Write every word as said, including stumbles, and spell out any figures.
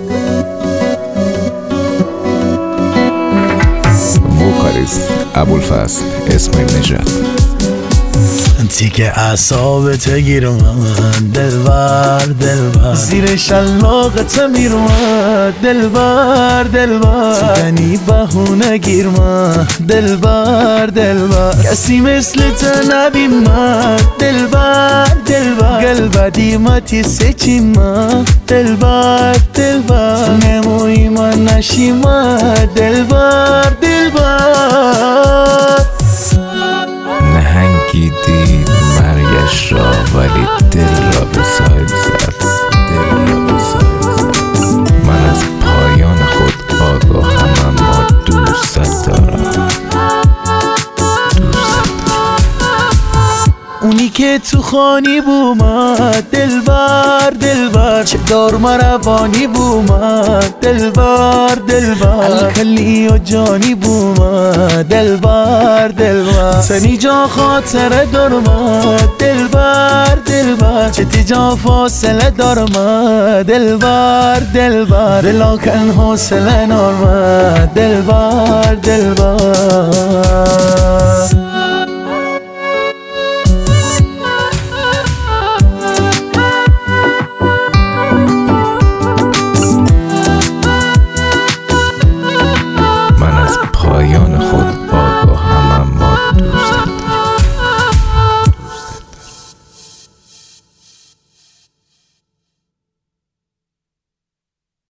وکالیست ابوالفضل اسماعیل نژاد. تیک اعصابت گیر اومد دلبر دلبر، زیر شلاقت میر اومد دلبر دلبر، تیدنی بهونه گیر من دلبر دلبر، کسی مثل تو نبینم دلبر دلبر، قلب دیمتی سچیم من دلبر دلبر، نموی من نشیم دلبر دلبر. نهنگی دید مرگش را ولی دل را به ساحل زد، دل را به ساحل زد. من از پایان خود آگاهم اما دوست دارم، دوست اونی که تو خانی بومد دلبر دلبر، چه دار مروانی بومد دلبر دلبر، الکلی و جانی بومد دلبر دلبر، سنی جا خاطره دارمد دلبر دلبر، چه تیجا فاصله دارمد دلبر دلبر، دلاکن حوصله نارمد دلبر دلبر.